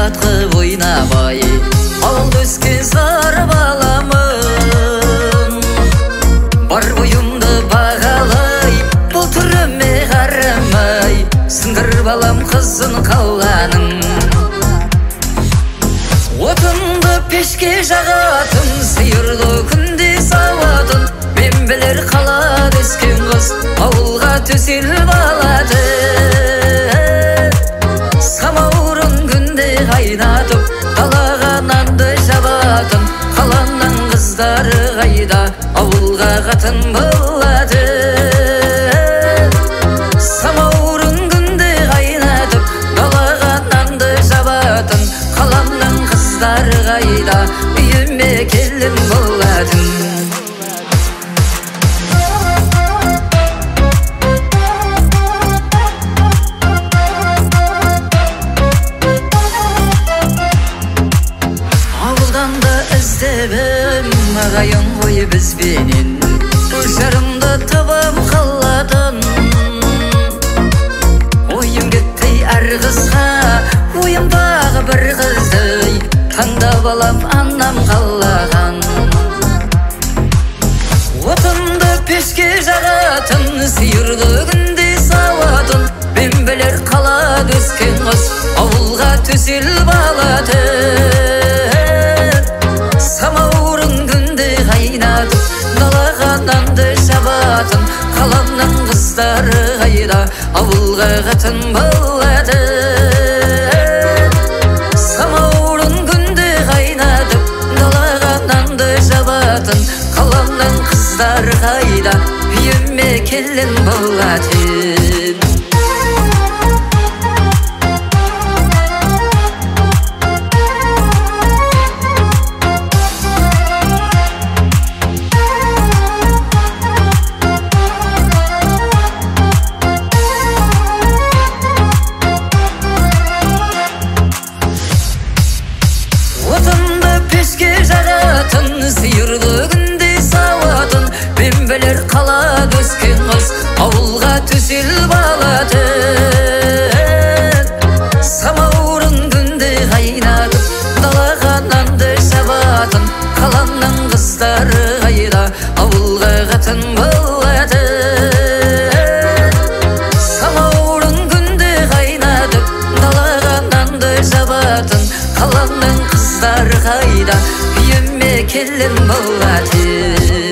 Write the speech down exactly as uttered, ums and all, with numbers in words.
жатқып ойнабай ауылда өскен сар баламын. Бар бойымды бағалай бұл түріме қарамай, сыңғыр балам қызын қаланың. Отынды пешке жағатын, сиырлы күнде сауатын, мен білер қалада өскен қыз ауылға төселіп алады. Самаурын күнде қайнатып, далаға нанды жабатын, қаланың қыздары қайда ауылға қатын болады. Самаурын күнде қайнатып, далаға нанды жабатын, қаланың қыздары қайда үйіме келін болатын. Ағайын ғой бізбенен жарымды табам қаладан. Ойым кетті әр қызға, ойымдағы бір қызды таңдап алам анам қалаған. Отынды пешке жағатын, сиырлы күнде сауатын, мен білер қалада өскен қыз ауылға төселіп алады. Далаға нанды жабатын, қаланың қыздары қайда ауылға қатын болады. Самаурын күнде қайнатып, далаға нанды жабатын, қаланың қыздары қайда үйіме келін болатын. Сиырлы күнде сауатын, мен білер қалада өскен қыз ауылға төселіп алады. Самаурын күнде қайнатып, далаға нанды жабатын, қаланың қыздары қайда ауылға қатын болады. Самаурын күнде қайнатып, далаға нанды жабатын, қаланың қыздары қайда үйіме келін болады.